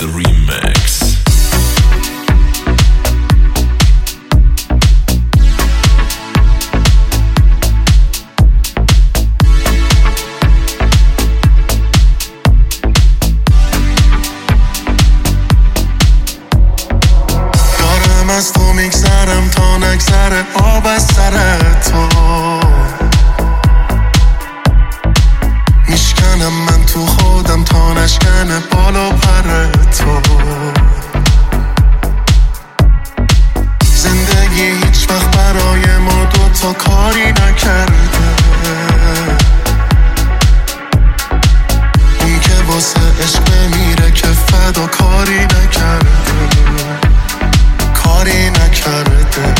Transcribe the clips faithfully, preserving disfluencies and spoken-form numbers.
the remix. از تو میگذرم تا نگذره آب از سر تو، میشکنم من تو خودم تا نشکنه بالا پر تو. زندگی هیچ وقت برای ما دوتا کاری نکرده، اون که واسه عشق میره که فدا کاری نکرده، کاری نکرده.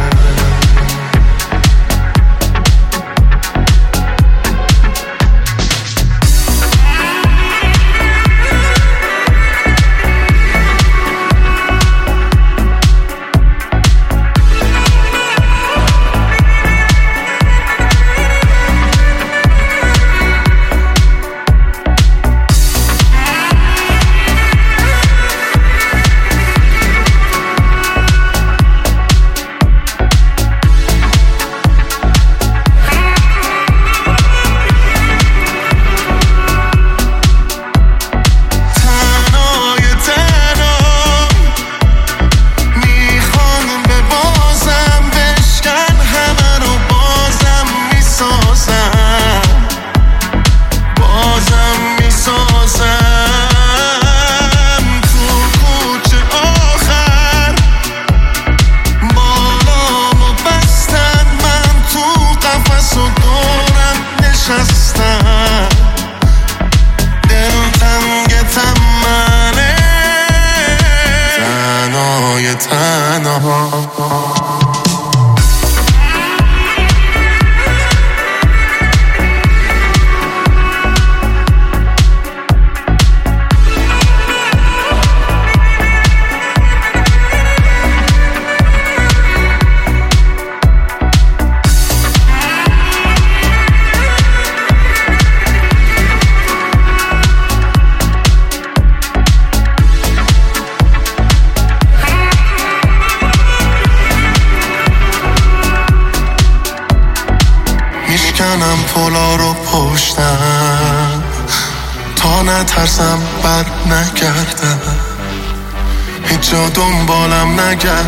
میشکنم پولا رو پشتم تا نترسم بر نگردم، هیچ جا دنبالم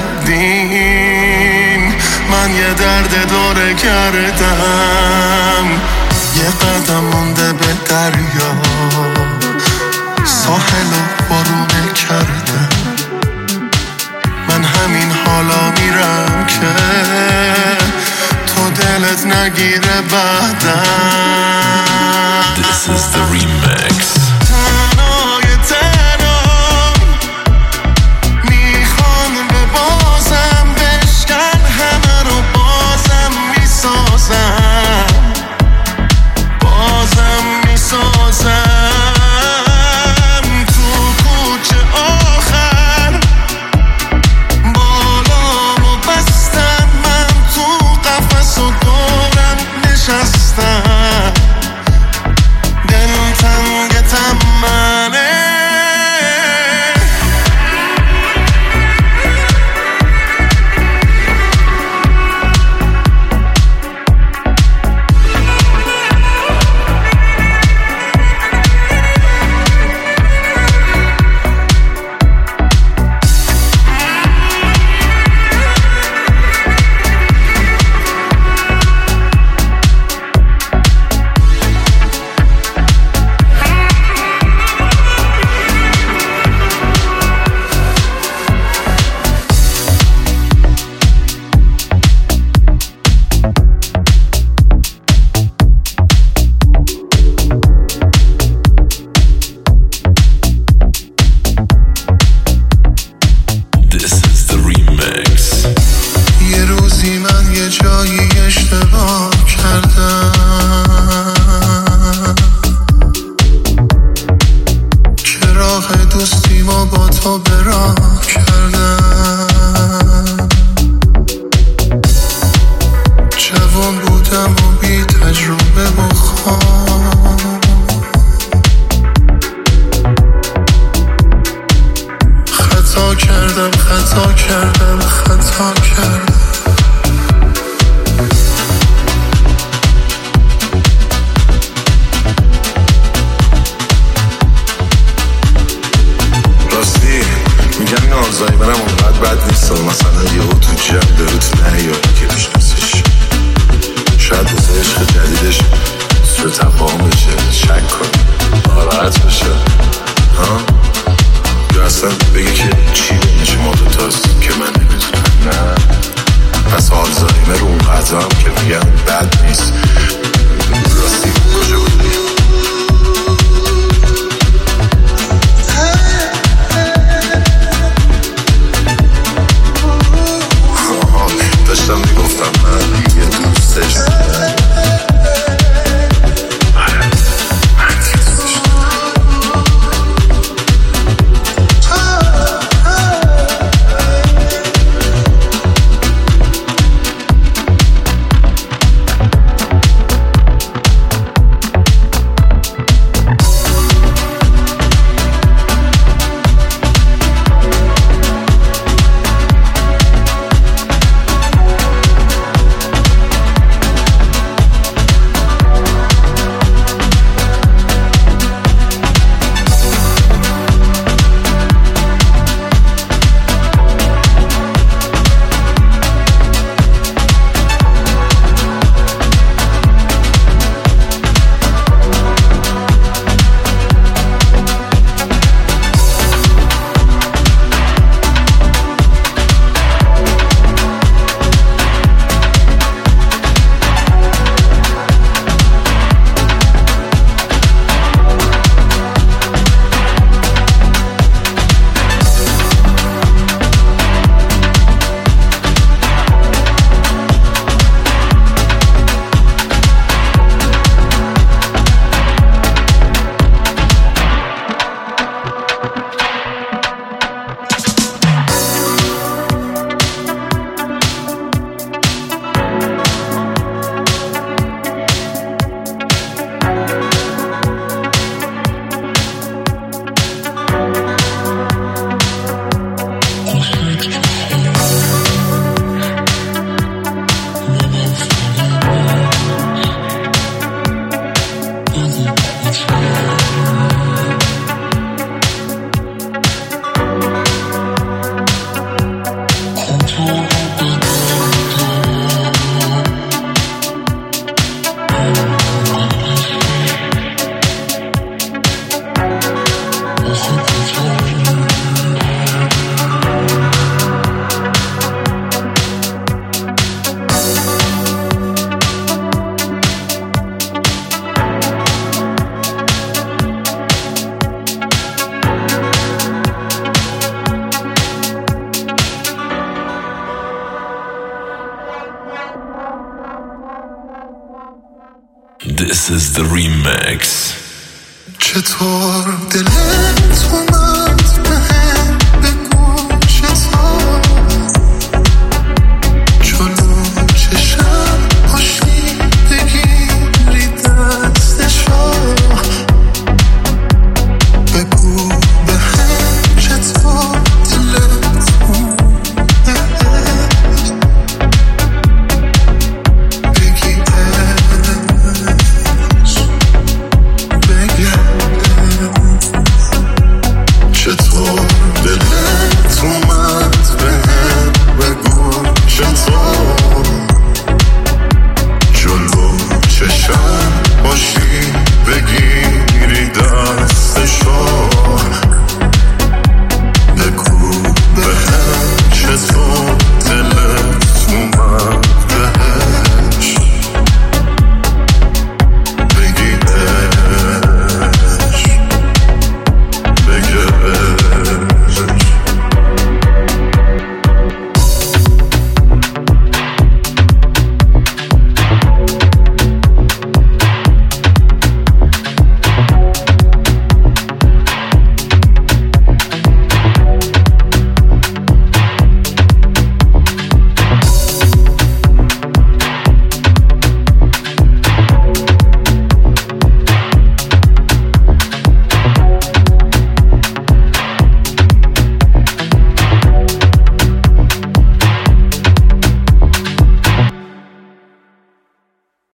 نگردین، من یه درد داره کردم. یه قدم مونده به دریا، ساحل رو بارونه کردم، من همین حالا میرم که تو دلت نگیره بعدم. This is the remix. تنهای تنها میخوام به بازم بشکن، همه رو بازم میسازم، بازم میسازم تو کوچه آخر. بالامو بستن من تو قفس و دورم نشستم، دلم تنگ تمنه. جایی اشتباه کردم که راه دوستیمو با تو به راه کردم. جوان بودم و بی تجربه و خام، This is the remix. چطور دلت